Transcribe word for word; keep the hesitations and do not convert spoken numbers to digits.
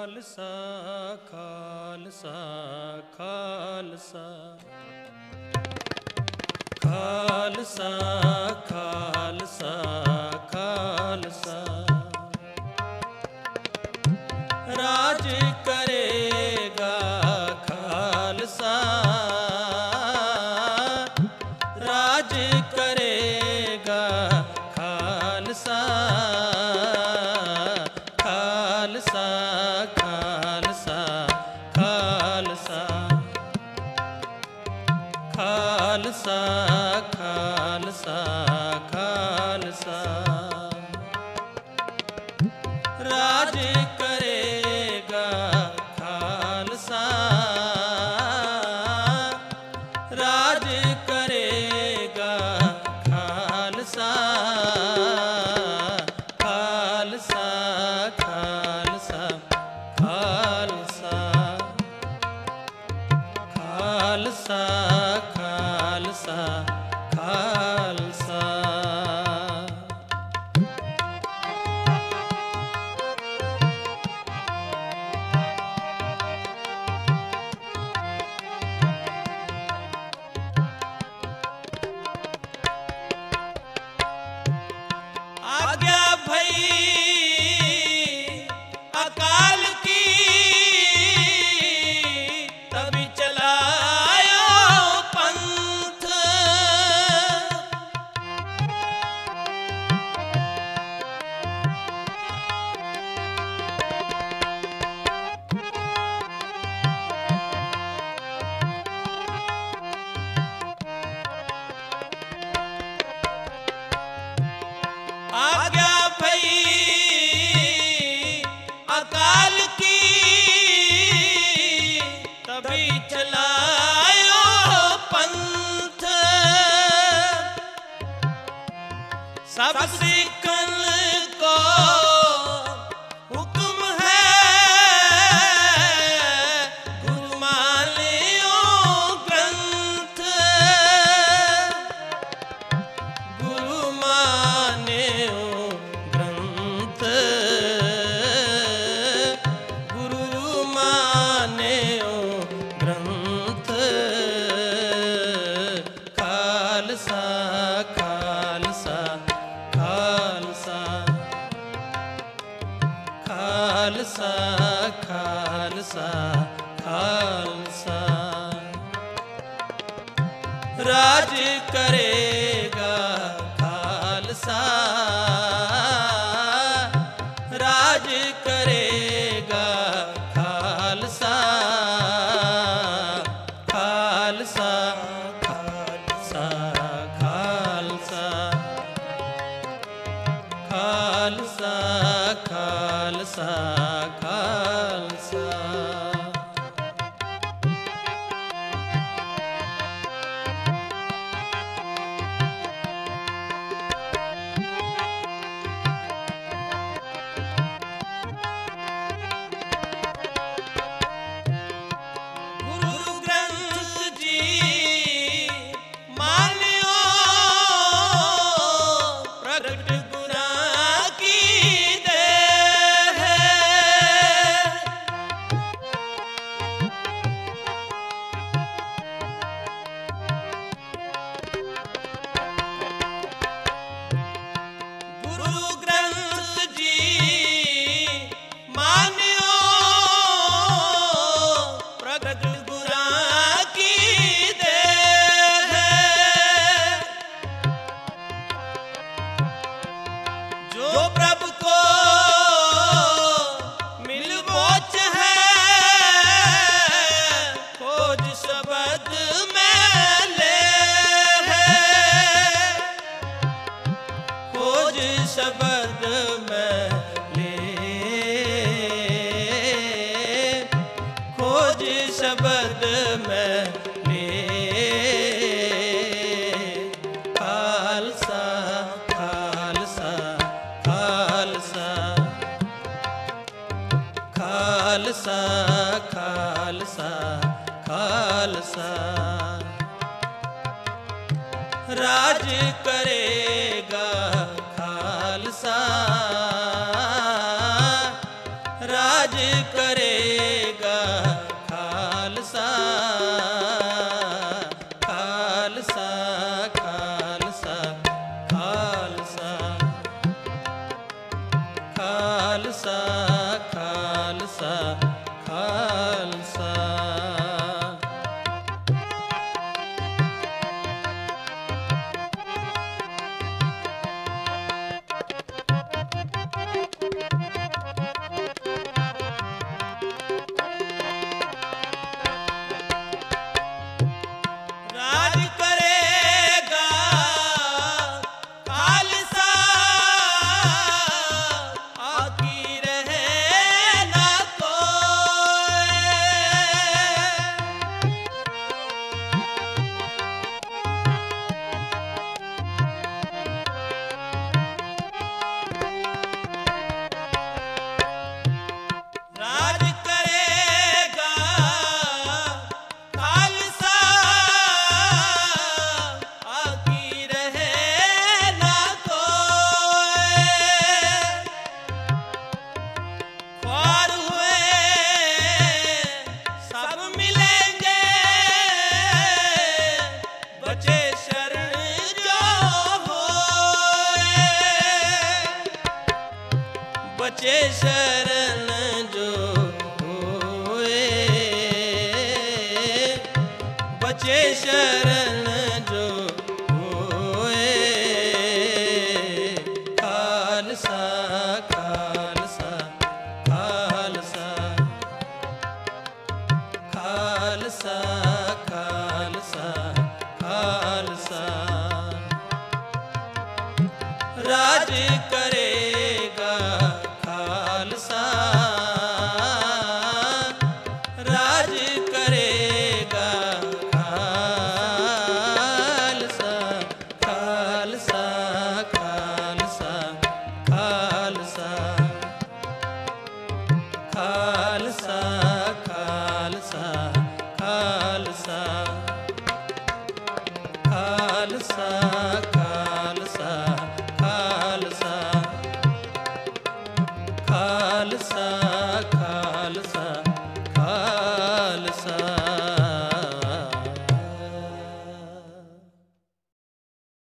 खालसा खालसा खालसा खालसा खालसा खालसा राज करेगा खालसा राज करेगा खालसा खालसा खालसा खालसा खालसा खालसा खालसा राज करेगा खालसा राज करेगा खालसा खालसा खालसा खालसा खालसा खालसा खालसा आज्ञा भई अकाल की तभी चलायो पंथ आज्ञा भई अकाल की तभी चलायो पंथ सब सिखन को हुक्म है गुरु मानियो ग्रंथ गुरु मानियो ग्रंथ गुरु मानियो ग्रंथ खालसा खालसा खालसा खालसा खालसा खालसा राज करेगा खालसा राज करेगा खालसा खालसा खालसा खालसा खालसा खालसा खालसा गुरु ग्रंथ जी मानियो प्रगट गुना की देह गुरु ग्रंथ जी मानियो प्रगट गुना की देह जो प्रभु को मिल मोच है खोज शब्द में ले है खोज शब्द में ले खोज शब्द में ले खालसा खालसा खालसा खालसा खालसा खालसा राज करेगा खालसा राज करे ਖਾਲਸਾ ਖਾਲਸਾ ਖਾਲਸਾ। ਰਾਜ ਕਰੇਗਾ ਖਾਲਸਾ, ਆਕੀ ਰਹੇ ਨਾ ਕੋਇ। ਰਾਜ ਕਰੇਗਾ ਖਾਲਸਾ, ਆਕੀ ਰਹੇ ਨਾ ਕੋਇ। ख्वार हुए सब मिलेंगे, बचे शरण जो होए। बचे शरण जो होए, बचे शरण जो होए। खालसा खालसा खालसा खालसा खालसा खालसा। राज करेगा खालसा, राज करेगा खालसा। खालसा खालसा खालसा खालसा खालसा खालसा खालसा खालसा खालसा खालसा खालसा